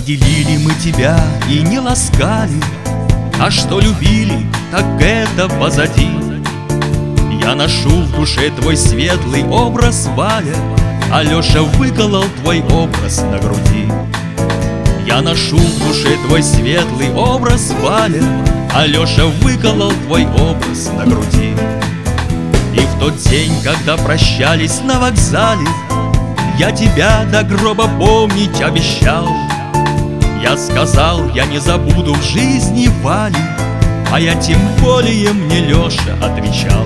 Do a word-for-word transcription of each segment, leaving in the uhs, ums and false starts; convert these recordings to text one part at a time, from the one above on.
делили мы тебя и не ласкали, а что любили, так это позади. Я ношу в душе твой светлый образ, Валя, Алеша выколол твой образ на груди. Я ношу в душе твой светлый образ, Валя, Алеша выколол твой образ на груди. И в тот день, когда прощались на вокзале, я тебя до гроба помнить обещал. Я сказал, я не забуду в жизни Вали, а я тем более, мне Леша отвечал.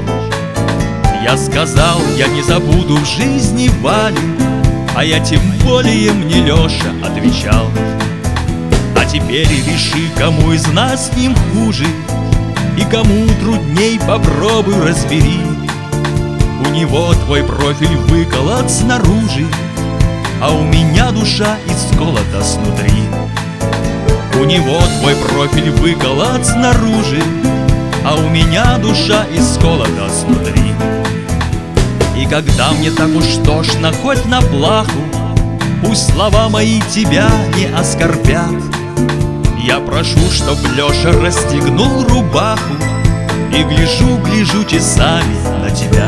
Я сказал, я не забуду в жизни Вали, а я тем более, мне Леша отвечал. А теперь реши, кому из нас с ним хуже, и кому трудней, попробуй разбери. У него твой профиль выколот снаружи, а у меня душа исколота снутри. У него твой профиль выколот снаружи, а у меня душа исколота снутри. И когда мне так уж тошно хоть на плаху, пусть слова мои тебя не оскорбят. Я прошу, чтоб Леша расстегнул рубаху, и гляжу, гляжу часами на тебя.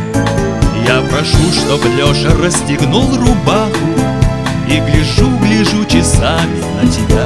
Я прошу, чтоб Леша расстегнул рубаху, и гляжу, гляжу часами на тебя.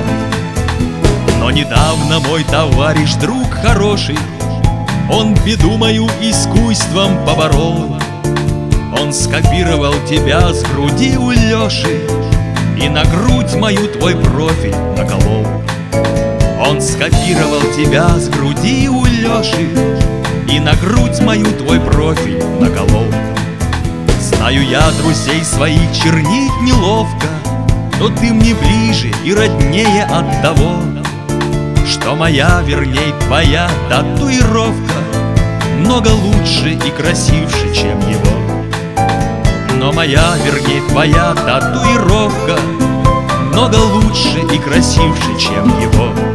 Но недавно мой товарищ, друг хороший, он беду мою искусством поборол. Он скопировал тебя с груди у Леши и на грудь мою твой профиль наколол. Он скопировал тебя с груди у Леши и на грудь мою твой профиль наколол. Знаю я друзей своих чернить неловко, но ты мне ближе и роднее от того, что моя, верней твоя татуировка много лучше и красивше, чем его. Но моя, верней твоя татуировка много лучше и красивше, чем его.